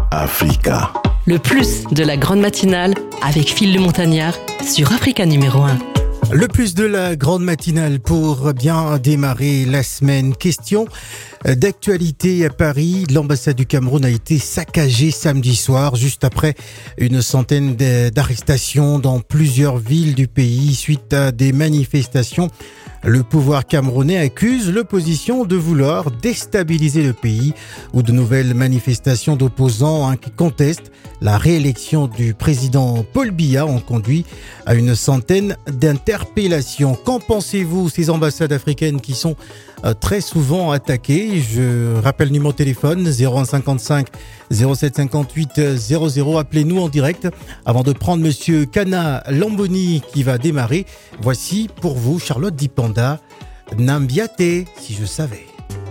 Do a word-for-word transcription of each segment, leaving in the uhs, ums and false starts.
Africa. Le plus de la grande matinale avec Phil le Montagnard sur Africa numéro un. Le plus de la grande matinale pour bien démarrer la semaine. Question d'actualité à Paris. L'ambassade du Cameroun a été saccagée samedi soir, juste après une centaine d'arrestations dans plusieurs villes du pays suite à des manifestations. Le pouvoir camerounais accuse l'opposition de vouloir déstabiliser le pays, où de nouvelles manifestations d'opposants hein, qui contestent la réélection du président Paul Biya ont conduit à une centaine d'interpellations. Qu'en pensez-vous, ces ambassades africaines qui sont euh, très souvent attaquées? Je rappelle le numéro de téléphone zéro un cinquante-cinq zéro sept cinquante-huit zéro zéro. Appelez-nous en direct avant de prendre Monsieur Kana Lamboni qui va démarrer. Voici pour vous Charlotte Dipanda, Nambiate, si je savais.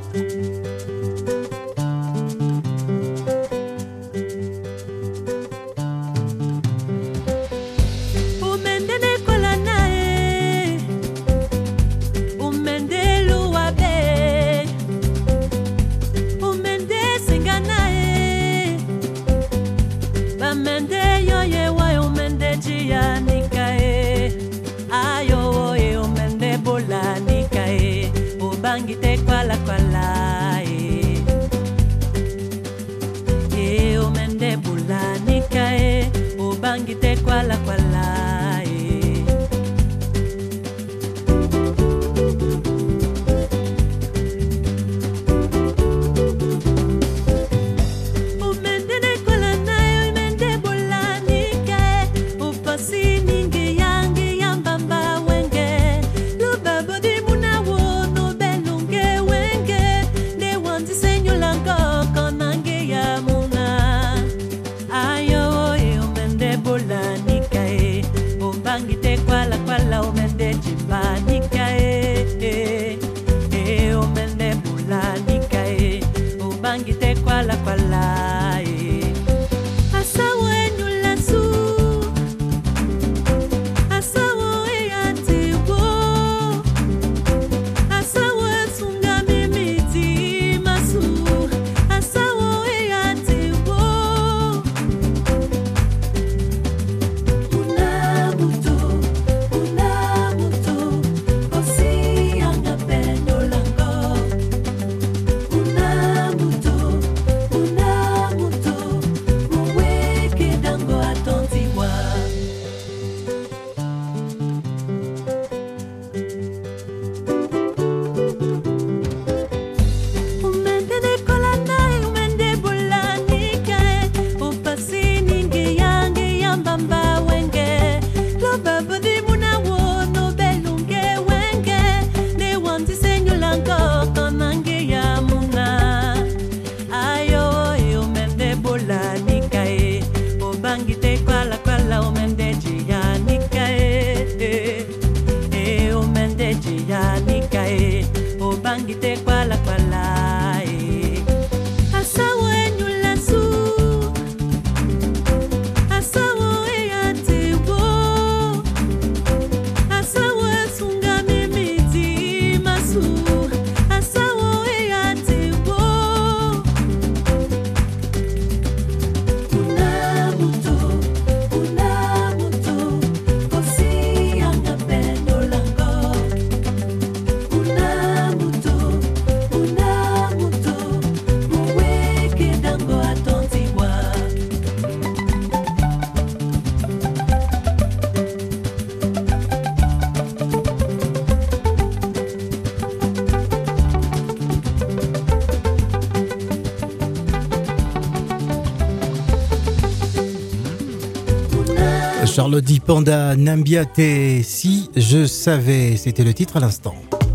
Charlotte Dipanda, Nambiate, si je savais, c'était le titre à l'instant.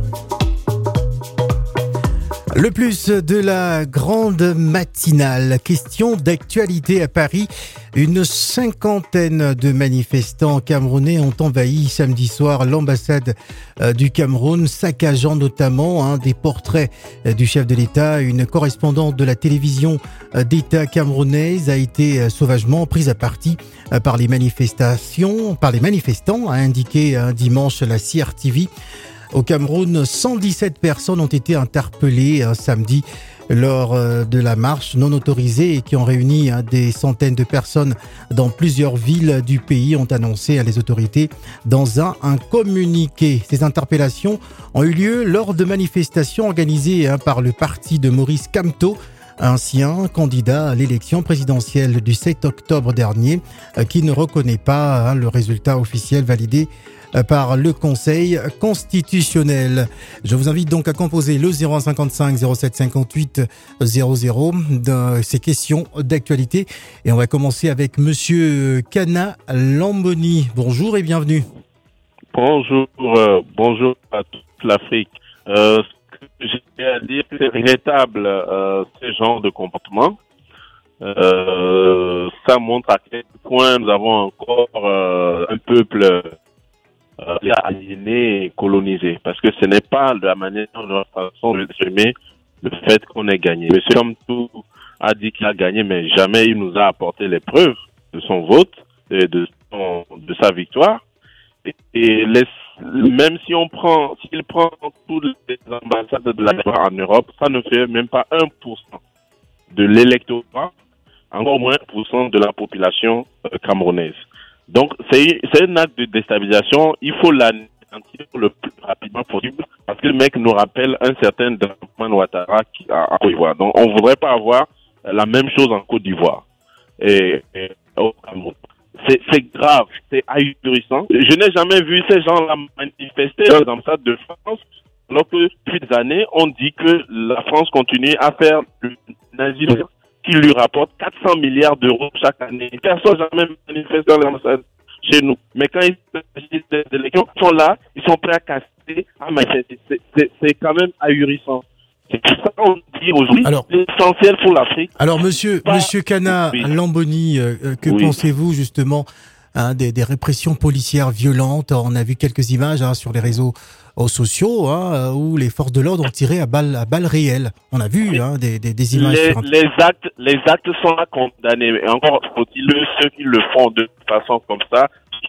Le plus de la grande matinale. Question d'actualité à Paris. Une cinquantaine de manifestants camerounais ont envahi samedi soir l'ambassade du Cameroun, saccageant notamment hein, des portraits du chef de l'État. Une correspondante de la télévision d'État camerounaise a été sauvagement prise à partie par les manifestations, par les manifestants, a indiqué hein, dimanche la C R T V. Au Cameroun, cent dix-sept personnes ont été interpellées un samedi. lors euh, de la marche non autorisée et qui ont réuni hein, des centaines de personnes dans plusieurs villes du pays, ont annoncé à les autorités dans un, un communiqué. Ces interpellations ont eu lieu lors de manifestations organisées hein, par le parti de Maurice Kamto, ancien candidat à l'élection présidentielle du sept octobre dernier, euh, qui ne reconnaît pas hein, le résultat officiel validé euh, par le Conseil constitutionnel. Je vous invite donc à composer le zéro un cinquante-cinq zéro sept cinquante-huit zéro zéro de ces questions d'actualité. Et on va commencer avec Monsieur Kana Lamboni. Bonjour et bienvenue. Bonjour, euh, bonjour à toute l'Afrique. Euh, J'ai à dire que c'est regrettable euh, ce genre de comportement. Euh, ça montre à quel point nous avons encore euh, un peuple euh, aliéné et colonisé. Parce que ce n'est pas de la manière de la façon de exprimer le fait qu'on ait gagné. Monsieur Kamto a dit qu'il a gagné, mais jamais il nous a apporté les preuves de son vote et de, son, de sa victoire. Et, et les même si on prend, s'il prend toutes les ambassades de la en Europe, ça ne fait même pas un pour cent de l'électorat, encore moins un pour cent de la population euh, camerounaise. Donc, c'est, c'est un acte de déstabilisation. Il faut l'anéantir le plus rapidement possible parce que le mec nous rappelle un certain Dramane Ouattara qui a à Côte d'Ivoire. Donc, on ne voudrait pas avoir la même chose en Côte d'Ivoire et, et au Cameroun. C'est, c'est grave, c'est ahurissant. Je n'ai jamais vu ces gens-là manifester dans l'ambassade de France, alors que depuis des années, on dit que la France continue à faire le nazisme qui lui rapporte quatre cents milliards d'euros chaque année. Personne n'a jamais manifesté dans l'ambassade chez nous. Mais quand ils s'agissent des élections, ils sont là, ils sont prêts à casser, à manifester. C'est, c'est, c'est quand même ahurissant. C'est pour ça qu'on dit aujourd'hui, alors, c'est essentiel pour l'Afrique. Alors, monsieur, pas... monsieur Kana oui. Lamboni, euh, que oui. pensez-vous justement hein, des, des répressions policières violentes? On a vu quelques images hein, sur les réseaux euh, sociaux hein, où les forces de l'ordre ont tiré à balles, à balles réelles. On a vu oui. hein, des, des, des images. Les, sur un... les actes, les actes sont à condamner. Et encore faut-il ceux qui le font de façon comme ça,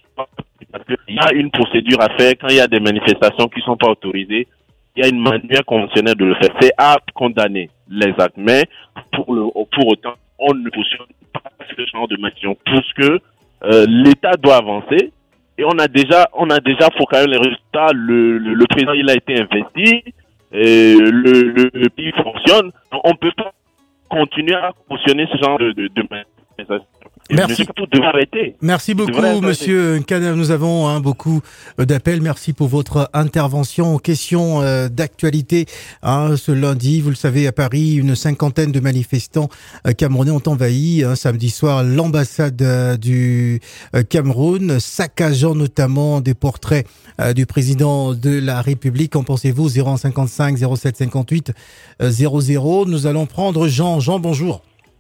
parce qu'il y a une procédure à faire quand il y a des manifestations qui ne sont pas autorisées. Il y a une manière conventionnelle de le faire. C'est à condamner les actes. Mais pour, le, pour autant, on ne cautionne pas ce genre de mission. Parce que euh, l'État doit avancer. Et on a déjà, on a déjà faut quand même les résultats. Le, le, le président, il a été investi. Et le, le, le pays fonctionne. Donc, on ne peut pas continuer à cautionner ce genre de, de, de manifestation. Merci. Arrêter. Merci beaucoup, monsieur Kana. Nous avons hein, beaucoup d'appels. Merci pour votre intervention. Question euh, d'actualité. Hein, ce lundi, vous le savez, à Paris, une cinquantaine de manifestants euh, camerounais ont envahi hein, samedi soir l'ambassade euh, du euh, Cameroun, saccageant notamment des portraits euh, du président de la République. Qu'en pensez-vous? Zéro un cinquante-cinq zéro sept cinquante-huit zéro zéro. Nous allons prendre Jean. Jean, bonjour.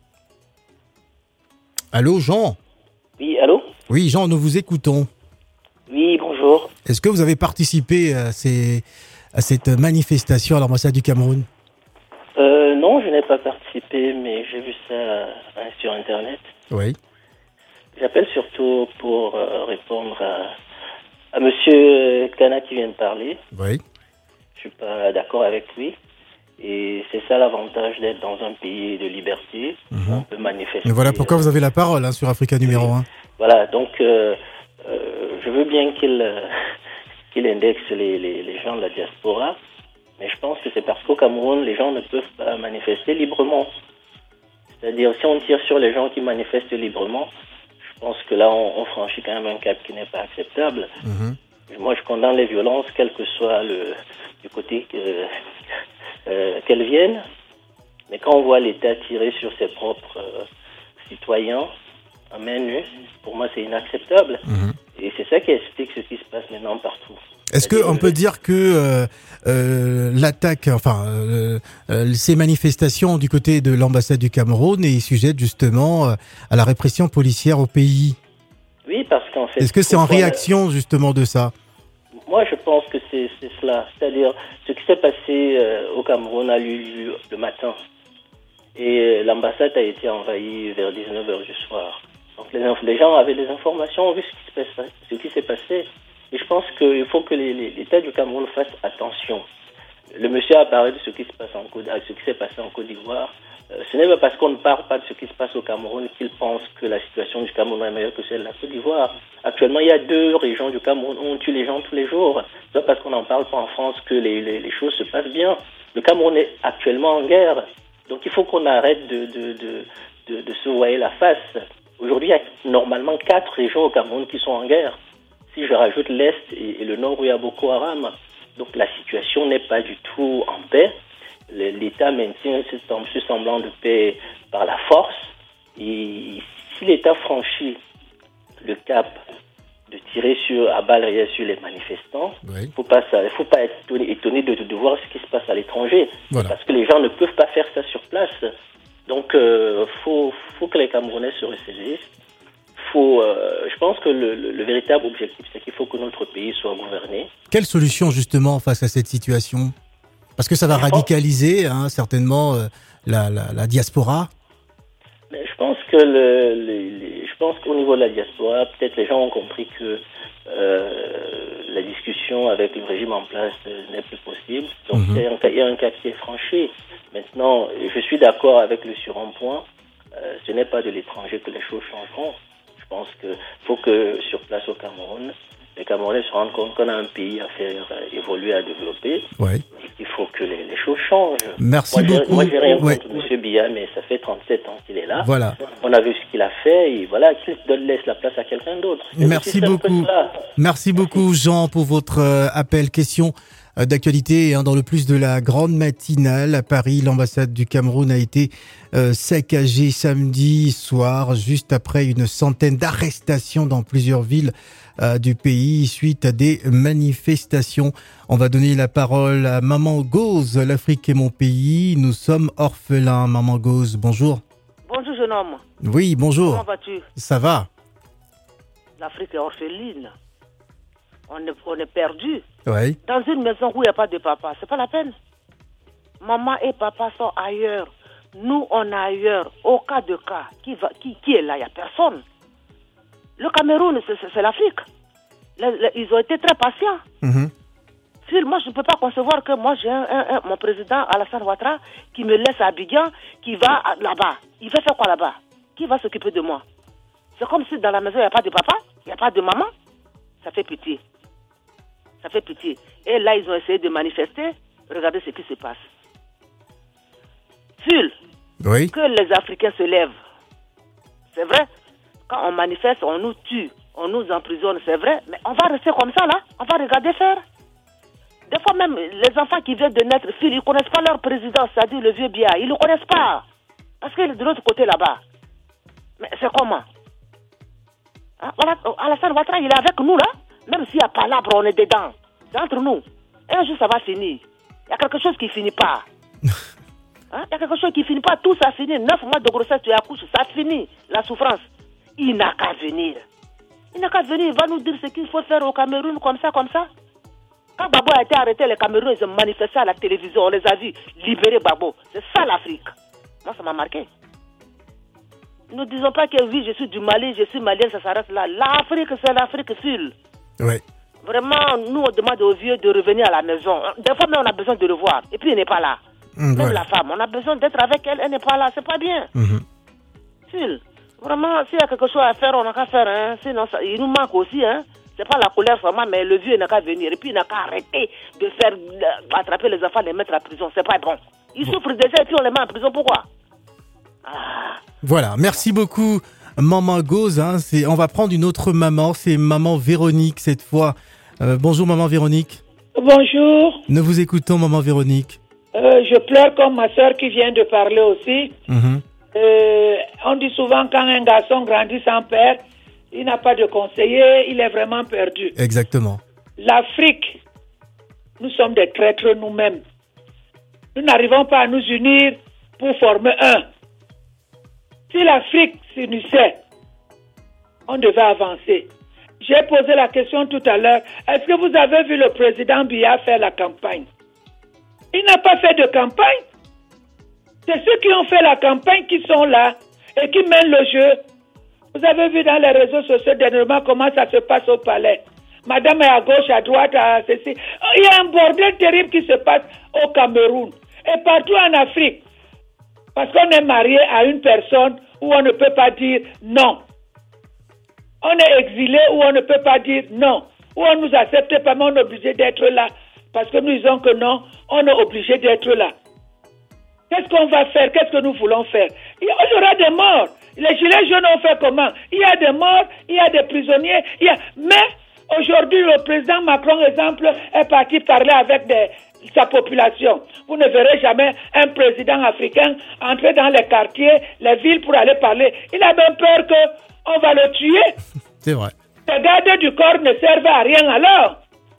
Allô, Jean? Oui, allô? Oui, Jean, nous vous écoutons. Oui, bonjour. Est-ce que vous avez participé à, ces, à cette manifestation à l'ambassade du Cameroun? euh, Non, je n'ai pas participé, mais j'ai vu ça euh, sur Internet. Oui. J'appelle surtout pour euh, répondre à, à monsieur Kana qui vient de parler. Oui. Je suis pas d'accord avec lui. Et c'est ça l'avantage d'être dans un pays de liberté. Mmh. On peut manifester. Mais voilà pourquoi euh, vous avez la parole hein, sur Africa numéro un. Voilà, donc euh, euh, je veux bien qu'il, euh, qu'il indexe les, les, les gens de la diaspora, mais je pense que c'est parce qu'au Cameroun, les gens ne peuvent pas manifester librement. C'est-à-dire, si on tire sur les gens qui manifestent librement, je pense que là, on, on franchit quand même un cap qui n'est pas acceptable. Mmh. Moi, je condamne les violences, quel que soit le du côté que... Euh, qu'elles viennent, mais quand on voit l'État tirer sur ses propres euh, citoyens à main nue, pour moi c'est inacceptable. Mmh. Et c'est ça qui explique ce qui se passe maintenant partout. Est-ce qu'on peut dire que euh, euh, l'attaque, enfin, euh, euh, ces manifestations du côté de l'ambassade du Cameroun est sujette justement euh, à la répression policière au pays? Oui, parce qu'en fait... Est-ce que c'est en réaction justement de ça? Moi, je pense que c'est, c'est cela. C'est-à-dire, ce qui s'est passé euh, au Cameroun a eu lieu le matin. Et euh, l'ambassade a été envahie vers dix-neuf heures du soir. Donc, les, les gens avaient des informations, ont vu ce qui se passait, ce qui s'est passé. Et je pense qu'il faut que les, les, l'État du Cameroun fasse attention. le monsieur a parlé de ce qui se passe en Côte, ce qui s'est passé en Côte d'Ivoire. Euh, ce n'est pas parce qu'on ne parle pas de ce qui se passe au Cameroun qu'il pense que la situation du Cameroun est meilleure que celle de la Côte d'Ivoire. Actuellement, il y a deux régions du Cameroun où on tue les gens tous les jours. Ce n'est pas parce qu'on n'en parle pas en France que les, les, les choses se passent bien. Le Cameroun est actuellement en guerre. Donc il faut qu'on arrête de, de, de, de, de se voiler la face. Aujourd'hui, il y a normalement quatre régions au Cameroun qui sont en guerre. Si je rajoute l'Est et, et le Nord où il y a Boko Haram. Donc la situation n'est pas du tout en paix. L'État maintient ce semblant de paix par la force. Et si l'État franchit le cap de tirer sur, à balles réelles sur les manifestants, il oui. ne faut pas, faut pas être étonné, étonné de, de, de voir ce qui se passe à l'étranger. Voilà. Parce que les gens ne peuvent pas faire ça sur place. Donc il euh, faut, faut que les Camerounais se ressaisissent. Faut, euh, je pense que le, le, le véritable objectif, c'est qu'il faut que notre pays soit gouverné. Quelle solution justement face à cette situation ? Parce que ça va radicaliser hein, certainement euh, la, la, la diaspora. Mais je pense que le, le, le, je pense qu'au niveau de la diaspora, peut-être les gens ont compris que euh, la discussion avec le régime en place euh, n'est plus possible. Donc mm-hmm. il, y a un, il y a un cap qui est franchi. Maintenant, je suis d'accord avec le suremploi. Euh, ce n'est pas de l'étranger que les choses changeront. Je pense qu'il faut que sur place au Cameroun, les Camerounais se rendent compte qu'on a un pays à faire évoluer, à développer. Ouais. Et qu'il faut que les, les choses changent. Merci moi, beaucoup. J'ai, moi, j'ai rien ouais. contre M. Biya, mais ça fait trente-sept ans qu'il est là. Voilà. On a vu ce qu'il a fait et voilà, qu'il donne, laisse la place à quelqu'un d'autre. C'est Merci beaucoup. Merci beaucoup, Jean, pour votre euh, appel. Question euh, d'actualité hein, dans le plus de la grande matinale à Paris. L'ambassade du Cameroun a été euh, saccagée samedi soir, juste après une centaine d'arrestations dans plusieurs villes Euh, du pays suite à des manifestations. On va donner la parole à Maman Gauze. L'Afrique est mon pays. Nous sommes orphelins. Maman Gauze, bonjour. Bonjour, jeune homme. Oui, bonjour. Comment vas-tu? Ça va. L'Afrique est orpheline. On est, on est perdu. Oui. Dans une maison où il n'y a pas de papa, c'est pas la peine. Maman et papa sont ailleurs. Nous, on est ailleurs. Au cas de cas, qui, va, qui, qui est là? Il n'y a personne. Le Cameroun, c'est, c'est, c'est l'Afrique. Le, le, ils ont été très patients. Mm-hmm. Phil, moi, je ne peux pas concevoir que moi, j'ai un, un, un, mon président Alassane Ouattara qui me laisse à Abidjan, qui va là-bas. Il va faire quoi là-bas? Qui va s'occuper de moi? C'est comme si dans la maison, il n'y a pas de papa, il n'y a pas de maman. Ça fait pitié. Ça fait pitié. Et là, ils ont essayé de manifester. Regardez ce qui se passe. Phil, oui. Que les Africains se lèvent. C'est vrai? Quand on manifeste, on nous tue, on nous emprisonne, c'est vrai, mais on va rester comme ça là, on va regarder faire. Des fois même, les enfants qui viennent de naître, ils ne connaissent pas leur président, c'est-à-dire le vieux Biya, ils ne le connaissent pas, parce qu'il est de l'autre côté là-bas. Mais c'est comment hein? Voilà, Alassane Ouattara, il est avec nous là, même s'il y a palabre, on est dedans, c'est entre nous. Et un jour ça va finir, il y a quelque chose qui ne finit pas. Hein? Il y a quelque chose qui ne finit pas, tout ça finit, neuf mois de grossesse, tu accouches, ça finit, la souffrance. Il n'a qu'à venir. Il n'a qu'à venir. Il va nous dire ce qu'il faut faire au Cameroun, comme ça, comme ça. Quand Babo a été arrêté, les Camerounais, ils ont manifesté à la télévision. On les a vus libérer Babo. C'est ça l'Afrique. Moi, ça m'a marqué. Ne disons pas que oui, je suis du Mali, je suis malien, ça s'arrête là. L'Afrique, c'est l'Afrique seule. Oui. Vraiment, nous, on demande aux vieux de revenir à la maison. Des fois, même, on a besoin de le voir. Et puis, il n'est pas là. Mmh, même ouais. La femme, on a besoin d'être avec elle, elle n'est pas là. C'est pas bien. Mmh. Seul. Vraiment, s'il y a quelque chose à faire, on n'a qu'à faire. Hein. Sinon, ça, il nous manque aussi. Hein. C'est pas la colère vraiment, mais le vieux n'a qu'à venir. Et puis, il n'a qu'à arrêter de faire attraper les enfants, les mettre en prison. C'est pas bon. Ils bon. souffrent déjà et puis on les met en prison. Pourquoi ah. Voilà, merci beaucoup, Maman Gauze. Hein. C'est, on va prendre une autre maman. C'est Maman Véronique cette fois. Euh, bonjour, Maman Véronique. Bonjour. Nous vous écoutons, Maman Véronique. Euh, je pleure comme ma soeur qui vient de parler aussi. Mm-hmm. Euh, on dit souvent quand un garçon grandit sans père, il n'a pas de conseiller, il est vraiment perdu. Exactement. L'Afrique, nous sommes des traîtres nous-mêmes. Nous n'arrivons pas à nous unir pour former un. Si l'Afrique s'unissait, on devait avancer. J'ai posé la question tout à l'heure, est-ce que vous avez vu le président Biya faire la campagne? Il n'a pas fait de campagne. C'est ceux qui ont fait la campagne qui sont là et qui mènent le jeu. Vous avez vu dans les réseaux sociaux dernièrement comment ça se passe au palais. madame est à gauche, à droite, à ceci. Il y a un bordel terrible qui se passe au Cameroun et partout en Afrique. Parce qu'on est marié à une personne où on ne peut pas dire non. On est exilé où on ne peut pas dire non. Où on nous accepte pas, mais on est obligé d'être là. Parce que nous disons que non, on est obligé d'être là. Qu'est-ce qu'on va faire? Qu'est-ce que nous voulons faire? Il y aura des morts. Les gilets jaunes ont fait comment? Il y a des morts, il y a des prisonniers. Il y a... Mais aujourd'hui, le président Macron, exemple, est parti parler avec des... sa population. Vous ne verrez jamais un président africain entrer dans les quartiers, les villes pour aller parler. Il a même peur qu'on va le tuer. C'est vrai. Les gardes du corps ne servent à rien alors.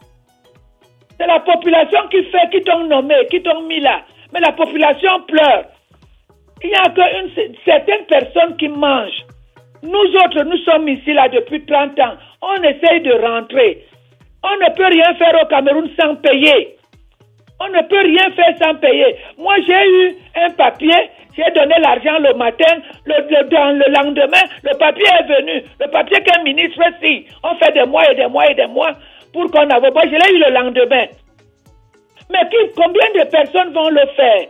C'est la population qui fait, qui t'ont nommé, qui t'ont mis là. Mais la population pleure. Il n'y a qu'une certaine personne qui mange. Nous autres, nous sommes ici là depuis trente ans. On essaye de rentrer. On ne peut rien faire au Cameroun sans payer. On ne peut rien faire sans payer. Moi, j'ai eu un papier, j'ai donné l'argent le matin, le, le, dans le lendemain, le papier est venu. Le papier qu'un ministre fait, on fait des mois et des mois et des mois pour qu'on avoue. Moi, je l'ai eu le lendemain. Mais qui, combien de personnes vont le faire?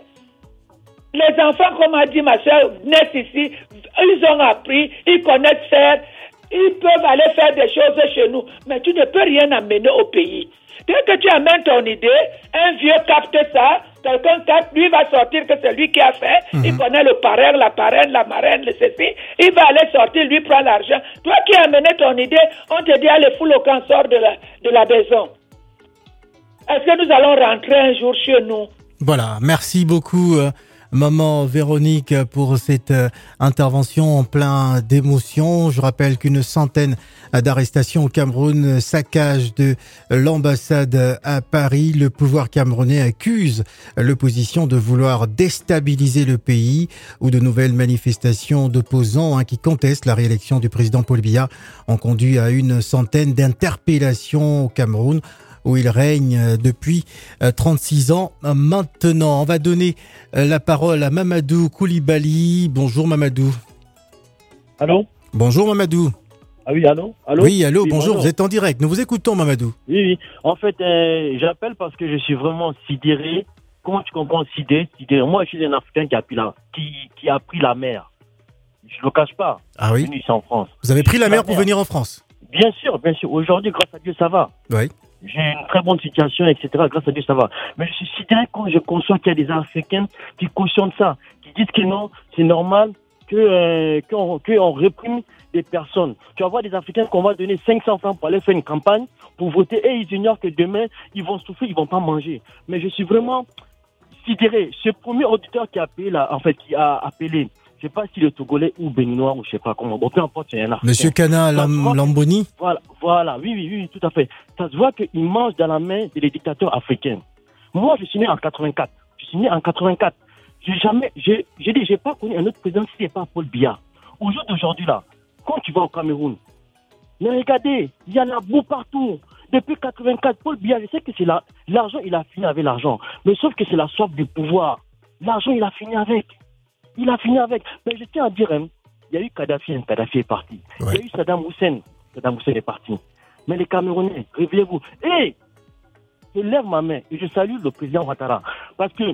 Les enfants, comme a dit ma soeur, naissent ici, ils ont appris, ils connaissent faire, ils peuvent aller faire des choses chez nous. Mais tu ne peux rien amener au pays. Dès que tu amènes ton idée, un vieux capte ça, quelqu'un capte, lui va sortir que c'est lui qui a fait, mm-hmm. Il connaît le parrain, la parraine, la marraine, le ceci, il va aller sortir, lui prend l'argent. Toi qui as amené ton idée, on te dit, allez, fous le camp, sort de la, de la maison. Est-ce que nous allons rentrer un jour chez nous? Voilà, merci beaucoup. Euh... Maman Véronique pour cette euh, intervention en plein d'émotion. Je rappelle qu'une centaine d'arrestations au Cameroun, saccage de l'ambassade à Paris. Le pouvoir camerounais accuse l'opposition de vouloir déstabiliser le pays, ou de nouvelles manifestations d'opposants hein, qui contestent la réélection du président Paul Biya ont conduit à une centaine d'interpellations au Cameroun, où il règne depuis trente-six ans maintenant. On va donner la parole à Mamadou Koulibaly. Bonjour Mamadou. Allô? Bonjour Mamadou. Ah oui, allô? Allô? Oui, allô, oui, bonjour, bonjour. Vous êtes en direct. Nous vous écoutons Mamadou. Oui, oui. En fait, euh, j'appelle parce que je suis vraiment sidéré. Comment tu comprends sidéré? Sidéré. Moi, je suis un Africain qui a pris la, qui, qui a pris la mer. Je ne le cache pas. Ah oui? Je suis venu ici en France. Vous avez pris la mer pour venir en France? Bien sûr, bien sûr. Aujourd'hui, grâce à Dieu, ça va. Oui. J'ai une très bonne situation, et cetera. Grâce à Dieu, ça va. Mais je suis sidéré quand je conçois qu'il y a des Africains qui cautionnent ça, qui disent que non, c'est normal que euh, qu'on, qu'on réprime des personnes. Tu vas voir des Africains qu'on va donner cinq cents francs pour aller faire une campagne, pour voter, et ils ignorent que demain, ils vont souffrir, ils vont pas manger. Mais je suis vraiment sidéré. Ce premier auditeur qui a appelé, là, en fait, qui a appelé, je sais pas si le Togolais ou Béninois ou je sais pas comment. Bon, peu importe, c'est un Africain. Monsieur Kana Lam- Lamboni. Voilà, voilà, oui, oui, oui, tout à fait. Ça se voit qu'il mange dans la main des dictateurs africains. Moi, je suis né en quatre-vingt-quatre. Je suis né en quatre-vingt-quatre. J'ai jamais, j'ai, j'ai dit, j'ai pas connu un autre président qui n'est pas Paul Biya. Au jour d'aujourd'hui, là, quand tu vas au Cameroun, mais regardez, il y a la boue partout. Depuis quatre-vingt-quatre, Paul Biya, je sais que c'est la, l'argent, il a fini avec l'argent. Mais sauf que c'est la soif du pouvoir. L'argent, il a fini avec. Il a fini avec. Mais je tiens à dire, hein, il y a eu Kadhafi, Kadhafi est parti. Ouais. Il y a eu Saddam Hussein, Saddam Hussein est parti. Mais les Camerounais, réveillez-vous. Et je lève ma main et je salue le président Ouattara. Parce que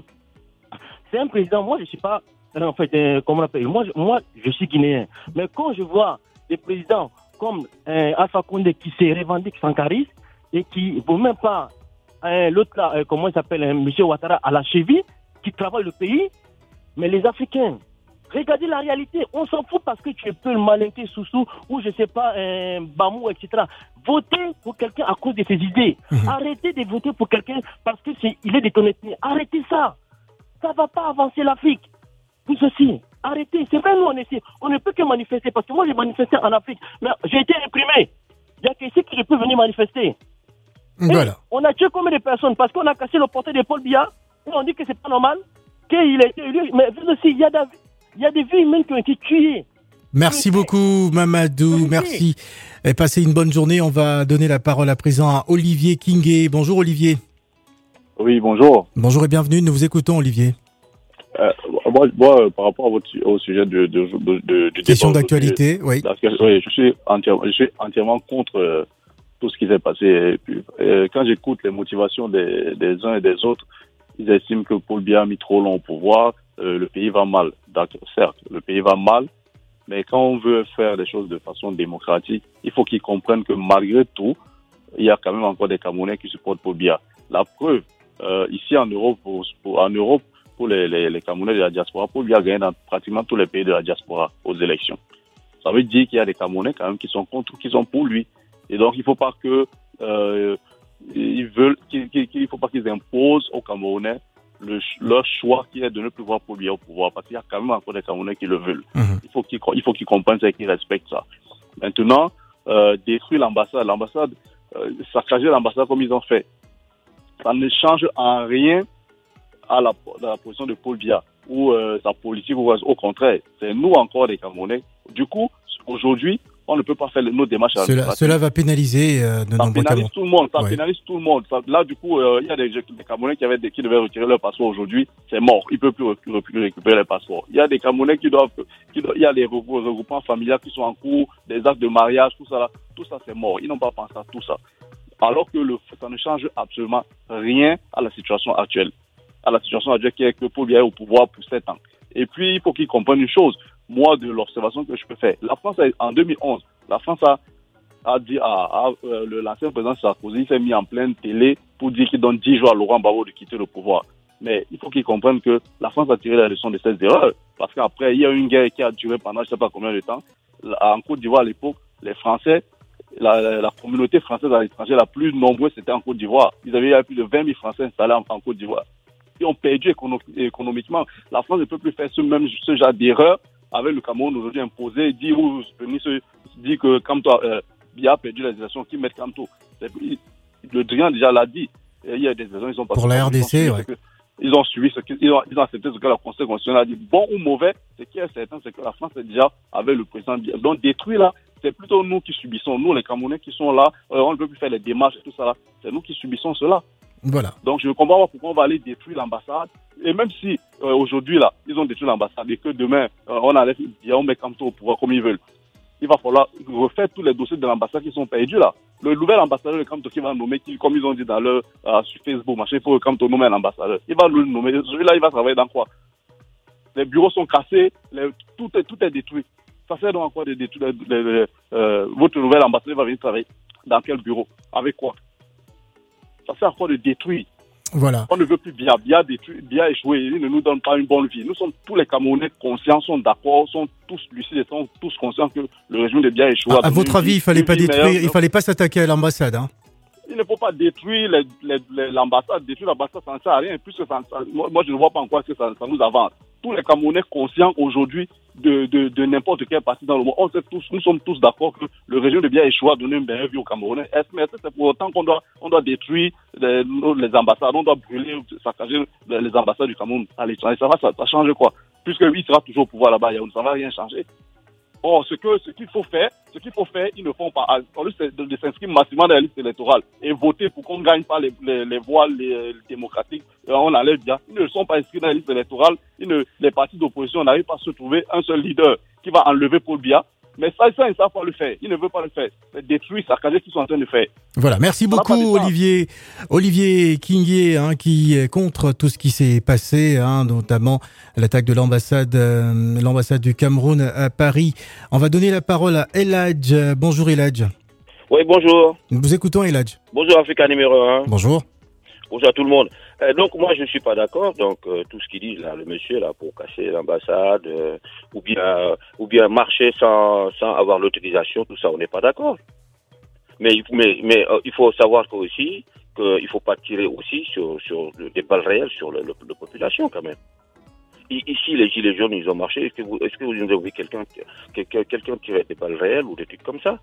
c'est un président, moi je ne suis pas, en fait, euh, comment on appelle, moi, moi je suis guinéen. Mais quand je vois des présidents comme euh, Alpha Condé qui se revendique sankariste et qui ne vaut même pas euh, l'autre là, euh, comment il s'appelle, euh, M. Ouattara à la cheville, qui travaille le pays. Mais les Africains, regardez la réalité. On s'en fout parce que tu peux le malinquer Soussou ou je ne sais pas, euh, Bamou, et cetera. Votez pour quelqu'un à cause de ses idées. Mmh. Arrêtez de voter pour quelqu'un parce que c'est, il est de ton ethnie. Arrêtez ça. Ça ne va pas avancer l'Afrique. Tout ceci. Arrêtez. C'est vrai, nous, on essaie. On ne peut que manifester. Parce que moi, j'ai manifesté en Afrique. Mais j'ai été réprimé. Il y a qu'ici que je peux venir manifester. Voilà. Et on a tué combien de personnes? Parce qu'on a cassé le portrait de Paul Biya. Et on dit que c'est pas normal. Qu'il a été élu. Mais vous aussi, il y a des, il y a des vies humaines qui ont été tuées. Merci beaucoup, Mamadou. Merci. Et passez une bonne journée. On va donner la parole à présent à Olivier Kingé. Bonjour, Olivier. Oui, bonjour. Bonjour et bienvenue. Nous vous écoutons, Olivier. Euh, moi, moi, par rapport à votre, au sujet de, de, de, de, de question d'actualité, oui. Parce que, oui, je suis entièrement, je suis entièrement contre euh, tout ce qui s'est passé. Et puis, euh, quand j'écoute les motivations des, des uns et des autres, ils estiment que Paul Biya a mis trop long au pouvoir, euh, le pays va mal. D'accord, certes, le pays va mal, mais quand on veut faire les choses de façon démocratique, il faut qu'ils comprennent que malgré tout, il y a quand même encore des Camerounais qui supportent Paul Biya. La preuve, euh, ici en Europe, pour, pour, en Europe, pour les, les, les Camerounais de la diaspora, Paul Biya a gagné dans pratiquement tous les pays de la diaspora aux élections. Ça veut dire qu'il y a des Camerounais quand même qui sont contre, qui sont pour lui. Et donc, il ne faut pas que euh, ils veulent, qu'il, qu'il, qu'il faut pas qu'ils imposent aux Camerounais le, leur choix qui est de ne plus voir Paul Biya au pouvoir, parce qu'il y a quand même encore des Camerounais qui le veulent. Mmh. Il faut qu'ils, il faut qu'ils comprennent ça et qu'ils respectent ça. Maintenant, euh, détruire l'ambassade, l'ambassade, euh, saccager l'ambassade comme ils ont fait, ça ne change en rien à la, à la position de Paul Biya ou euh, sa politique. Au contraire, c'est nous encore des Camerounais. Du coup, aujourd'hui, on ne peut pas faire nos démarches. Cela, cela va pénaliser euh, de nombreux Camerounais. Ça pénalise tout le monde. Ça ouais. pénalise tout le monde. Ça, là, du coup, il euh, y a des, des Camerounais qui, avaient des, qui devaient retirer leur passeport aujourd'hui. C'est mort. Ils ne peuvent plus, plus récupérer les passeports. Il y a des Camerounais qui doivent... Il y a des regroupements familiaux qui sont en cours, des actes de mariage, tout ça. Là, tout ça, c'est mort. Ils n'ont pas pensé à tout ça. Alors que le, ça ne change absolument rien à la situation actuelle. À la situation actuelle qui est que Paul Biya est au pouvoir pour sept ans. Et puis, il faut qu'ils comprennent une chose. Moi, de l'observation que je peux faire, la France, en deux mille onze, la France a, a dit à, à euh, le, l'ancien président Sarkozy s'est mis en pleine télé pour dire qu'il donne dix jours à Laurent Gbagbo de quitter le pouvoir. Mais il faut qu'ils comprennent que la France a tiré la leçon de ces erreurs. Parce qu'après, il y a eu une guerre qui a duré pendant je ne sais pas combien de temps. En Côte d'Ivoire, à l'époque, les Français, la, la, la communauté française à l'étranger la plus nombreuse, c'était en Côte d'Ivoire. Ils avaient eu plus de vingt mille Français installés en, en Côte d'Ivoire. Ils ont perdu écono- économiquement. La France ne peut plus faire ce même ce genre d'erreur avec le Cameroun aujourd'hui imposé, dit ou se dit que Kamto euh, Biya a perdu les élections, qui met Kamto. Le Drian déjà l'a dit. Et il y a des élections, ils sont pas pour la R D C, ouais. Ils ont suivi ce qu'ils ont, ils ont accepté ce que la Conseil constitutionnel a dit. Bon ou mauvais, ce qui est certain, c'est que la France est déjà avec le président Biya. Donc détruit là, c'est plutôt nous qui subissons, nous les Camerounais qui sont là, euh, on ne peut plus faire les démarches et tout ça là. C'est nous qui subissons cela. Voilà. Donc je ne comprends pas pourquoi on va aller détruire l'ambassade. Et même si euh, aujourd'hui là, ils ont détruit l'ambassade et que demain euh, on enlève Biya, on met Kamto au pouvoir comme ils veulent, il va falloir refaire tous les dossiers de l'ambassade qui sont perdus là. Le nouvel ambassadeur de Kamto qui va nommer, qui, comme ils ont dit dans leur euh, sur Facebook, machin, il faut que Kamto nomme un ambassadeur. Il va le nommer. Celui-là, il va travailler dans quoi? Les bureaux sont cassés, les, tout est tout est détruit. Ça sert donc encore de détruire. Les, les, euh, votre nouvel ambassadeur va venir travailler dans quel bureau? Avec quoi? Ça sert encore de détruire. Voilà. On ne veut plus Biya, Biya détruit, Biya échoué, il ne nous donne pas une bonne vie. Nous sommes tous les Camerounais conscients, sont d'accord, sont tous lucides et sont tous conscients que le régime de Biya échoué. À, à votre avis, il fallait pas détruire, meilleure, il fallait pas s'attaquer à l'ambassade, hein? Il ne faut pas détruire les, les, les, l'ambassade, détruire l'ambassade, ça ne sert à rien, puisque ça, ça, moi, moi je ne vois pas en quoi que ça, ça nous avance. Tous les Camerounais conscients aujourd'hui de, de, de n'importe quelle partie dans le monde, on sait tous, nous sommes tous d'accord que le régime de Biya échoué a donné une meilleure vie aux Camerounais. Est-ce que c'est pour autant qu'on doit, on doit détruire les, les ambassades, on doit brûler, saccager les, les ambassades du Cameroun à l'étranger? Ça va, ça, ça change quoi? Puisque lui sera toujours au pouvoir là-bas, ça ne va rien changer. Or, ce que, ce qu'il faut faire, ce qu'il faut faire, ils ne font pas. Au lieu de, de s'inscrire massivement dans la liste électorale et voter pour qu'on ne gagne pas les, les, les voix les, les démocratiques, on enlève bien. Ils ne sont pas inscrits dans la liste électorale. Ils ne, les partis d'opposition n'arrivent pas à se trouver un seul leader qui va enlever Paul Biya. Mais ça, ça, ils ne savent pas le faire. Ils ne veulent pas le faire. C'est détruire, saccager qu'ils sont en train de faire. Voilà. Merci ça beaucoup, Olivier. Olivier Kingié, hein, qui est contre tout ce qui s'est passé, hein, notamment l'attaque de l'ambassade, euh, l'ambassade du Cameroun à Paris. On va donner la parole à Eladj. Bonjour, Eladj. Oui, bonjour. Nous vous écoutons, Eladj. Bonjour, Africa numéro un. Bonjour. Bonjour à tout le monde. Euh, donc moi je ne suis pas d'accord. Donc euh, tout ce qu'il dit là, le monsieur là, pour casser l'ambassade euh, ou bien euh, ou bien marcher sans sans avoir l'autorisation, tout ça, on n'est pas d'accord. Mais mais mais euh, il faut savoir que aussi qu'il faut pas tirer aussi sur sur des balles réelles sur le, le, la population quand même. I, ici les gilets jaunes ils ont marché. Est-ce que vous est-ce que vous avez vu quelqu'un quelqu'un quelqu'un tirer des balles réelles ou des trucs comme ça?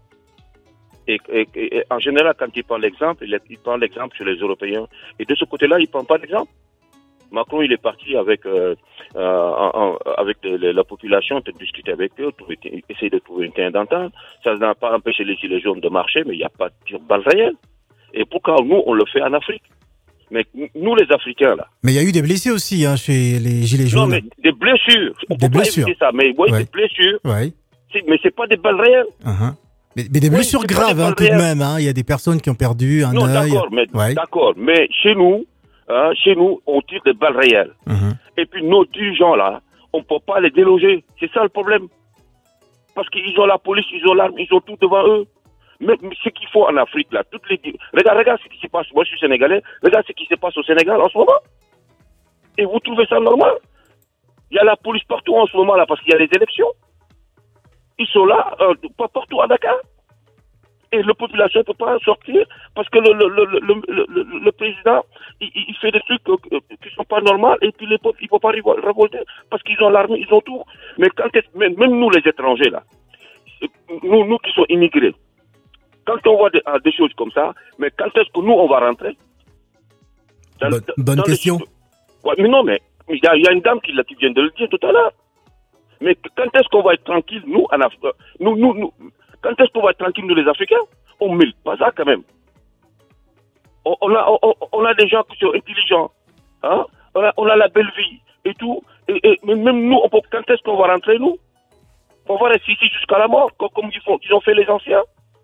Et, et, et en général, quand il prend l'exemple, il, il prend l'exemple sur les Européens. Et de ce côté-là, il ne prend pas l'exemple. Macron, il est parti avec euh, euh, en, avec de, de, la population, de discuter avec eux, trouver, essayer de trouver une terrain d'entente. Ça n'a pas empêché les gilets jaunes de marcher, mais il n'y a pas de tir balle réelle. Et pourquoi nous, on le fait en Afrique? Mais nous, les Africains, là. Mais il y a eu des blessés aussi, hein, chez les gilets jaunes. Non, mais des blessures. On des peut blessures. pas éviter ça, mais ouais, ouais. Des blessures. Ouais. C'est, mais c'est pas des balles réelles. Uh-huh. Mais, mais des Oui, blessures c'est pas graves, des hein, balles tout de réelles. même. Hein. Il y a des personnes qui ont perdu un Non, œil. d'accord, mais, Ouais. d'accord, mais chez nous, hein, chez nous, on tire des balles réelles. Mhm. Et puis nos dirigeants là, on ne peut pas les déloger. C'est ça le problème. Parce qu'ils ont la police, ils ont l'arme, ils ont tout devant eux. Mais, mais ce qu'il faut en Afrique là, toutes les regarde, regarde ce qui se passe. Moi je suis sénégalais. Regarde ce qui se passe au Sénégal en ce moment. Et vous trouvez ça normal? Il y a la police partout en ce moment là parce qu'il y a les élections. Ils sont là, euh, pas partout à Dakar. Et la population ne peut pas sortir parce que le, le, le, le, le, le président, il, il fait des trucs euh, qui ne sont pas normaux et puis les peuples, ils ne peuvent pas révolter parce qu'ils ont l'armée, ils ont tout. Mais quand même, même nous les étrangers là, nous, nous qui sommes immigrés, quand on voit des, des choses comme ça, mais quand est-ce que nous on va rentrer dans, Bonne, bonne dans question. Les... Ouais, mais non, mais il y, y a une dame qui, qui vient de le dire tout à l'heure. Mais quand est-ce qu'on va être tranquille, nous, en Afrique, nous, nous, nous, quand est-ce qu'on va être tranquille, nous les Africains? On ne mérite pas ça quand même. On, on, a, on, on a des gens qui sont intelligents, hein? on, a, on a la belle vie et tout. Et, et même nous, on peut, quand est-ce qu'on va rentrer, nous? On va rester ici jusqu'à la mort, comme, comme ils, font, ils ont fait les anciens.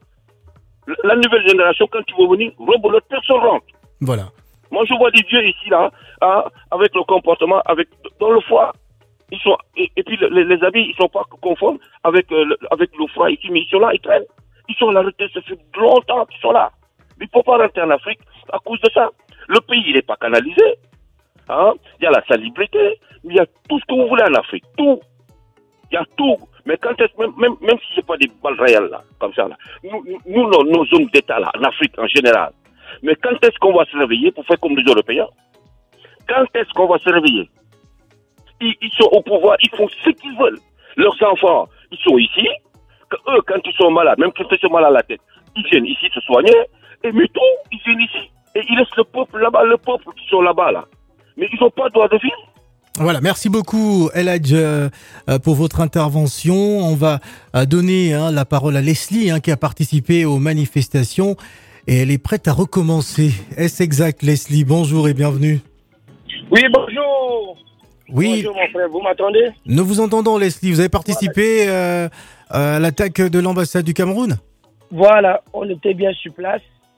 La nouvelle génération, quand ils vont venir, rebolote, personne rentre. Voilà. Moi, je vois des vieux ici, là, hein, avec le comportement, avec, dans le foie. Ils sont, et, et puis les, les habits, ils sont pas conformes avec, euh, le, avec le froid ici, mais ils sont là, ils traînent. Ils sont à la retraite, ça fait longtemps qu'ils sont là. Mais il ne faut pas rentrer en Afrique à cause de ça. Le pays, il n'est pas canalisé. Hein? Il y a la salubrité, mais il y a tout ce que vous voulez en Afrique. Tout. Il y a tout. Mais quand est-ce, même, même, même si ce n'est pas des balles réelles, là, comme ça, là, nous, nous nos, nos hommes d'État, là, en Afrique en général, mais quand est-ce qu'on va se réveiller pour faire comme les Européens? Quand est-ce qu'on va se réveiller? Ils, ils sont au pouvoir, ils font ce qu'ils veulent. Leurs enfants, ils sont ici. Que eux, quand ils sont malades, même quand ils sont malades à la tête, ils viennent ici se soigner. Et mais tout, ils viennent ici. Et ils laissent le peuple là-bas, le peuple qui sont là-bas, là. Mais ils n'ont pas le droit de vivre. Voilà, merci beaucoup El Hadj euh, pour votre intervention. On va euh, donner hein, la parole à Leslie hein, qui a participé aux manifestations et elle est prête à recommencer. Est-ce exact, Leslie? Bonjour et bienvenue. Oui, bonjour. Oui. Bonjour mon frère, vous m'entendez? Nous vous entendons, Leslie. Vous avez participé euh, à l'attaque de l'ambassade du Cameroun? Voilà, on était bien sur place.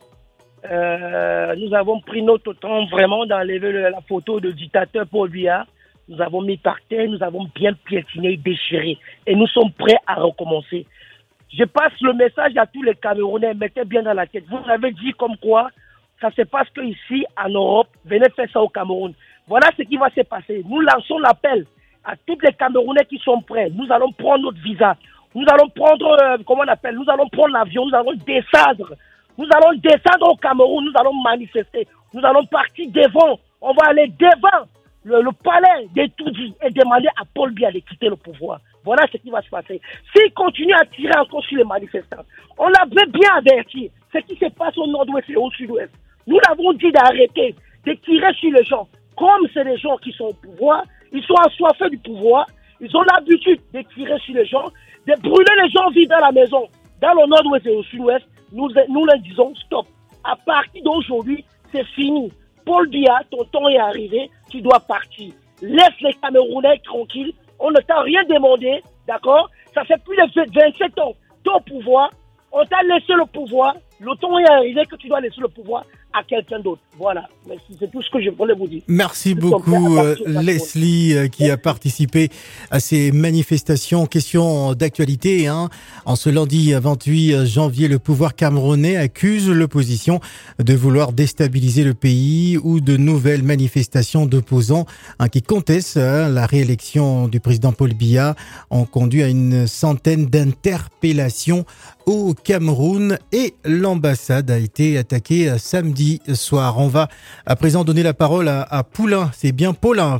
Euh, nous avons pris notre temps vraiment d'enlever la photo de dictateur Paul Biya. Nous avons mis par terre, nous avons bien piétiné, déchiré. Et nous sommes prêts à recommencer. Je passe le message à tous les Camerounais, mettez bien dans la tête. Vous avez dit comme quoi ça se passe qu'ici, en Europe, venez faire ça au Cameroun. Voilà ce qui va se passer. Nous lançons l'appel à tous les Camerounais qui sont prêts. Nous allons prendre notre visa. Nous allons prendre, euh, comment on appelle, nous allons prendre l'avion, nous allons descendre. Nous allons descendre au Cameroun, nous allons manifester. Nous allons partir devant. On va aller devant le, le palais des Toudis et demander à Paul Biya de quitter le pouvoir. Voilà ce qui va se passer. S'il continue à tirer encore sur les manifestants, on l'avait bien averti. Ce qui se passe au nord-ouest et au sud-ouest. Nous l'avons dit d'arrêter de tirer sur les gens. Comme c'est les gens qui sont au pouvoir, ils sont assoiffés du pouvoir, ils ont l'habitude de tirer sur les gens, de brûler les gens vivants dans la maison. Dans le nord-ouest et au sud-ouest, nous, nous leur disons stop. À partir d'aujourd'hui, c'est fini. Paul Biya, ton temps est arrivé, tu dois partir. Laisse les Camerounais tranquilles, on ne t'a rien demandé, d'accord? Ça fait plus de vingt-sept ans, tu es au pouvoir, on t'a laissé le pouvoir, le temps est arrivé que tu dois laisser le pouvoir à quelqu'un d'autre. Voilà, merci, c'est tout ce que je voulais vous dire. Merci beaucoup euh, Leslie euh, qui a participé à ces manifestations. Question d'actualité, hein. En ce lundi vingt-huit janvier, le pouvoir camerounais accuse l'opposition de vouloir déstabiliser le pays ou de nouvelles manifestations d'opposants hein, qui contestent hein, la réélection du président Paul Biya ont conduit à une centaine d'interpellations au Cameroun et l'ambassade a été attaquée samedi soir. On va à présent donner la parole à, à Poulain. C'est bien Paulin.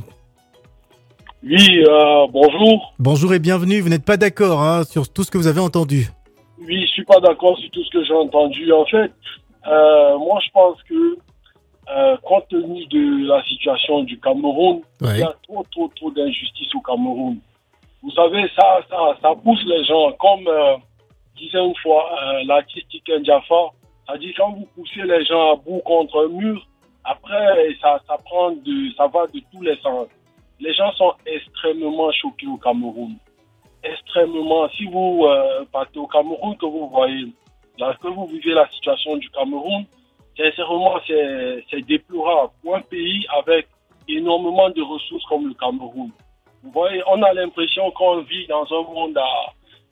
Oui, euh, bonjour. Bonjour et bienvenue. Vous n'êtes pas d'accord hein, sur tout ce que vous avez entendu? Oui, je suis pas d'accord sur tout ce que j'ai entendu. En fait, euh, moi je pense que euh, compte tenu de la situation du Cameroun, ouais. Il y a trop, trop, trop d'injustice au Cameroun. Vous savez, ça, ça, ça pousse les gens comme... Euh, disait une fois euh, l'artiste Ken Jaffa, a dit quand vous poussez les gens à bout contre un mur, après ça, ça prend de, ça va de tous les sens. Les gens sont extrêmement choqués au Cameroun, extrêmement, si vous euh, partez au Cameroun, que vous voyez, là, que vous vivez la situation du Cameroun, sincèrement, c'est, c'est déplorable pour un pays avec énormément de ressources comme le Cameroun. Vous voyez, on a l'impression qu'on vit dans un monde à,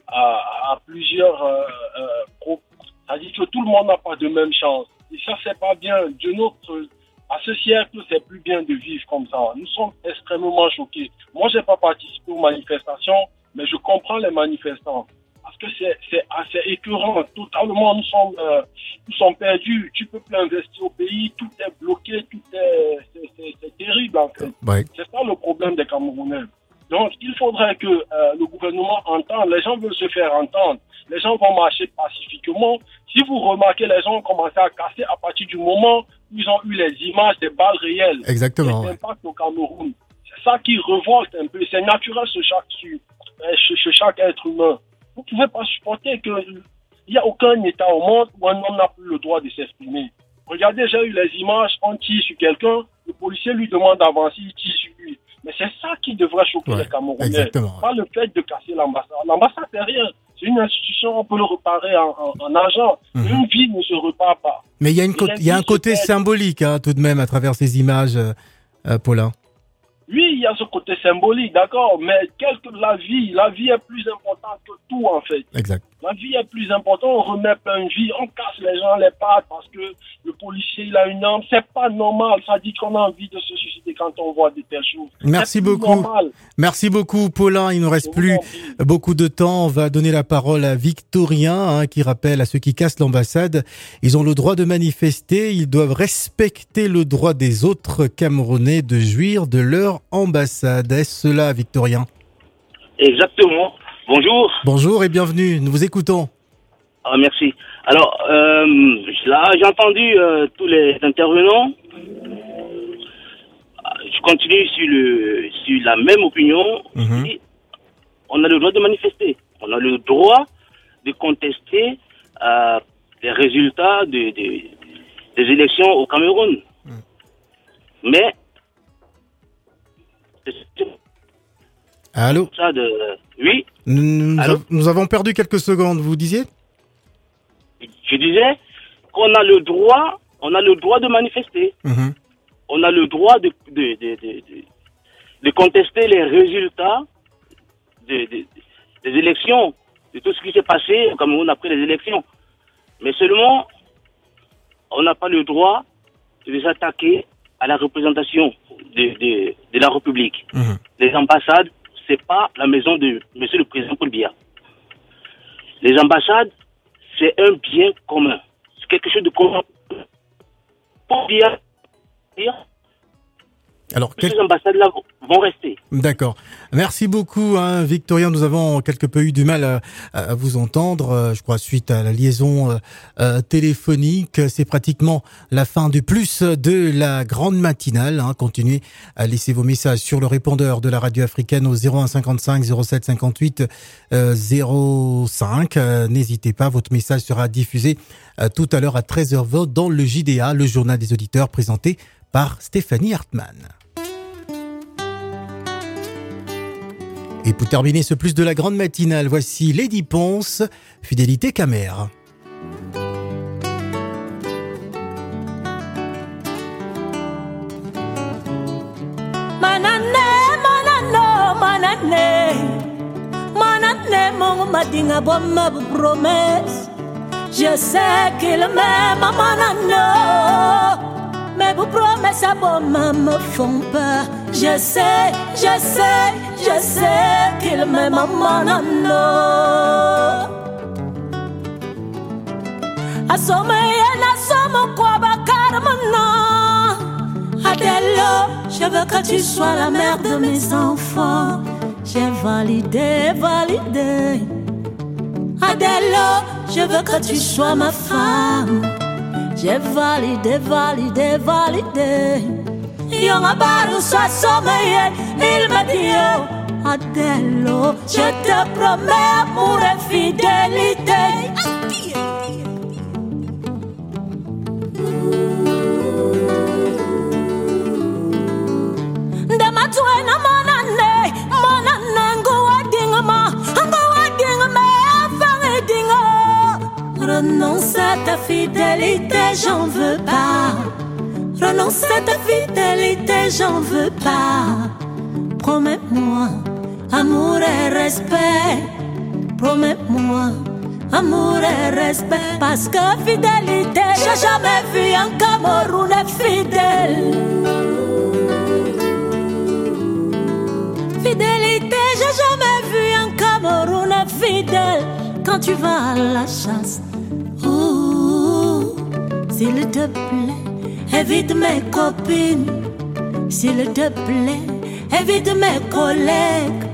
à, à plusieurs... Euh, euh, pro- c'est-à-dire que tout le monde n'a pas de même chance. Et ça, c'est pas bien. De notre... À ce siècle, c'est plus bien de vivre comme ça. Nous sommes extrêmement choqués. Moi, j'ai pas participé aux manifestations, mais je comprends les manifestants. Parce que c'est, c'est assez écœurant. Totalement, nous sommes, euh, nous sommes perdus. Tu peux plus investir au pays. Tout est bloqué. Tout est, c'est, c'est, c'est terrible, en fait. Ouais. C'est ça le problème des Camerounais. Donc, il faudrait que euh, le gouvernement entende. Les gens veulent se faire entendre. Les gens vont marcher pacifiquement. Si vous remarquez, les gens ont commencé à casser à partir du moment où ils ont eu les images des balles réelles. Exactement. Des impacts au Cameroun. C'est ça qui révolte un peu. C'est naturel chez chaque, chez, chez chaque être humain. Vous ne pouvez pas supporter qu'il n'y a aucun État au monde où un homme n'a plus le droit de s'exprimer. Regardez, j'ai eu les images, on tire sur quelqu'un, le policier lui demande d'avancer, il tire sur lui. Mais c'est ça qui devrait choquer ouais, les Camerounais. Exactement. Pas le fait de casser l'ambassade. L'ambassade, c'est rien. C'est une institution, on peut le reparer en, en, en argent. Mmh. Une vie ne se repart pas. Mais il y a, une co- y a un côté symbolique, hein, tout de même, à travers ces images, euh, euh, Paulin. Oui, il y a ce côté symbolique, d'accord, mais quelle que la vie, la vie est plus importante que tout, en fait. Exact. La vie est plus importante, on remet plein de vie, on casse les gens les pattes parce que le policier, il a une arme. C'est pas normal, ça dit qu'on a envie de se suicider quand on voit de telles choses. Merci beaucoup. Normal. Merci beaucoup, Paulin. Il ne nous reste plus beaucoup de temps. On va donner la parole à Victorien, hein, qui rappelle à ceux qui cassent l'ambassade, ils ont le droit de manifester, ils doivent respecter le droit des autres Camerounais de jouir de leur ambassade. Est-ce cela, Victorien? Exactement. Bonjour. Bonjour et bienvenue. Nous vous écoutons. Ah, merci. Alors, euh, là, j'ai entendu euh, tous les intervenants. Je continue sur, le, sur la même opinion. Mm-hmm. On a le droit de manifester. On a le droit de contester euh, les résultats de, de, des élections au Cameroun. Mm. Mais... Allô? Ça de... Oui. Nous, Allô? av- nous avons perdu quelques secondes, vous disiez? Je disais qu'on a le droit, on a le droit de manifester. Mmh. On a le droit de, de, de, de, de, de contester les résultats de, de, des élections, de tout ce qui s'est passé au Cameroun après les élections. Mais seulement, on n'a pas le droit de s'attaquer à la représentation de, de, de la République. Mmh. Les ambassades, c'est pas la maison de Monsieur le Président Paul Biya. Les ambassades, c'est un bien commun. C'est quelque chose de commun. Paul Biya, alors, quel... ces ambassades-là vont rester. D'accord. Merci beaucoup, hein, Victorien. Nous avons quelque peu eu du mal à, à vous entendre, je crois, suite à la liaison euh, téléphonique. C'est pratiquement la fin du plus de la grande matinale. Hein. Continuez à laisser vos messages sur le répondeur de la radio africaine au zéro un cinquante-cinq zéro sept cinquante-huit zéro cinq. Euh, n'hésitez pas, votre message sera diffusé euh, tout à l'heure à treize heures vingt dans le J D A, le journal des auditeurs présenté par Stéphanie Hartmann. Et pour terminer ce plus de la grande matinale, voici Lady Ponce, Fidélité Camère. Manane, manano, manane, manane, mon madinga bomba promesse. Je sais qu'il m'aime, manano. Mais vos promesses à bon me font peur. Je sais, je sais, je sais qu'il m'aime, mon anneau. Assommé, assomme, quoi, bacar, maintenant. Adèle, je veux que tu sois la mère de mes enfants. J'ai validé, validé. Adèle, je veux que tu sois ma femme. J'ai validé, validé, validé. Yon baru soit sommeillé, il m'a dit oh, Adèle, je te promets amour et fidélité. De ma tuena mon année, mon année, go a dingama. Renonce à ta fidélité, j'en veux pas. Renonce à ta fidélité, j'en veux pas. Promets-moi amour et respect. Promets-moi amour et respect. Parce que fidélité, j'ai jamais vu un Camerounais fidèle. Fidélité, j'ai jamais vu un Camerounais fidèle. Quand tu vas à la chasse, ouh, s'il te plaît, évite mes copines. S'il te plaît, évite mes collègues.